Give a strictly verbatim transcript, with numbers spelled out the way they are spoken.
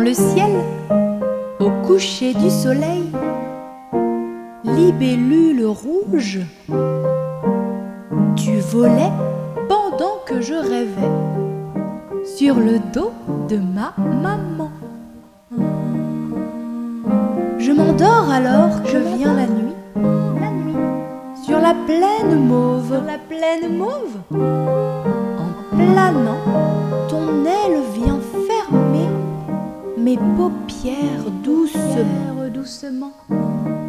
le ciel, au coucher du soleil, libellule rouge, tu volais pendant que je rêvais sur le dos de ma maman. Je m'endors alors que vient la nuit, La nuit, sur la plaine mauve, sur la plaine mauve, en planant, ton aile vient fermer mes paupières doucement. doucement.